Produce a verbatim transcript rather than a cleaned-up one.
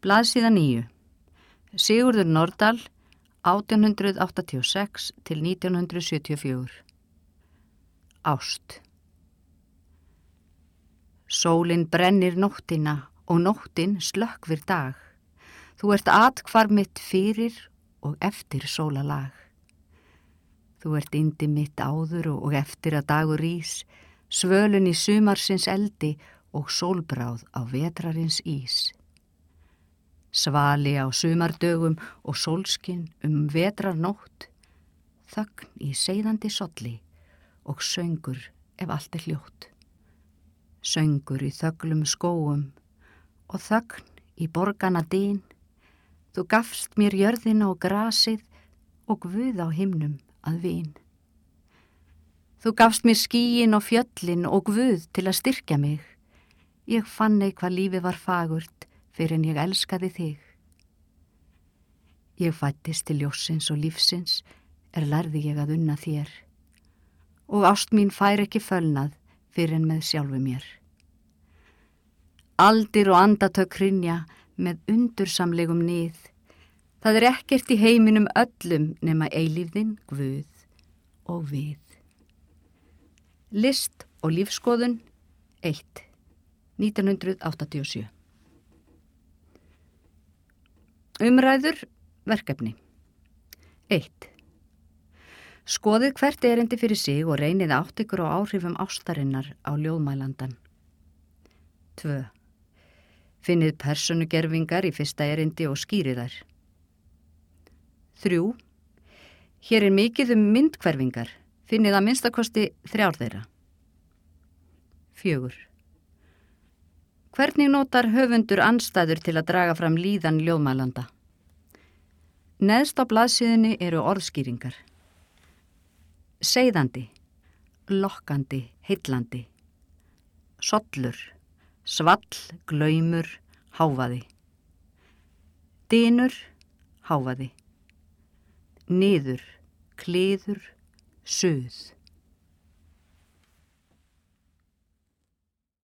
Blaðsíða níu. Sigurður Nordal, átján hundrað áttatíu og sex til nítján hundruð sjötíu og fjögur. Ást. Sólin brennir nóttina og nóttin slökkvir dag. Þú ert athvarf mitt fyrir og eftir sólalag. Þú ert yndi mitt áður og eftir að dagur rís, svölun í sumarsins eldi og sólbráð á vetrarins ís. Svali á sumardögum og sólskinn um vetrarnótt, þögn í seiðandi solli og söngur ef allt er hljótt. Söngur í þöglum skógum og þögn í borgana dyn. Þú gafst mér jörðina og grasið og guð á himnum að vin. Þú gafst mér skýin og fjöllin og guð til að styrkja mig. Ég fann ei hvað lífið var fagurt fyrir en ég elskaði þig. Ég fættist til ljóssins og lífsins er lærði ég að unna þér. Og ást mín fær ekki fölnað fyrir en með sjálfu mér. Aldir og andatök hrynja með undursamlegum nið. Það er ekkert í heiminum öllum nema eilífðin, guð og við. List og lífskoðun eitt. nítján hundrað áttatíu og sjö. Umræður, verkefni. eitt. Skoðið hvert erindi fyrir sig og reynið átt ykkur á áhrifum ástarinnar á ljóðmælandan. tvö. Finnið persónugervingar í fyrsta erindi og skýrið þær. þrjú. Hér er mikið um myndhverfingar. Finnið að minnstakosti þrjár þeirra. fjögur. Hvernig notar höfundur andstæður til að draga fram líðan ljóðmælanda? Neðst á blaðsíðunni eru orðskýringar. Seiðandi, lokkandi, heillandi. Sollur, svall, glaumur, hávaði. Dynur, hávaði. Niður, kliður, suð.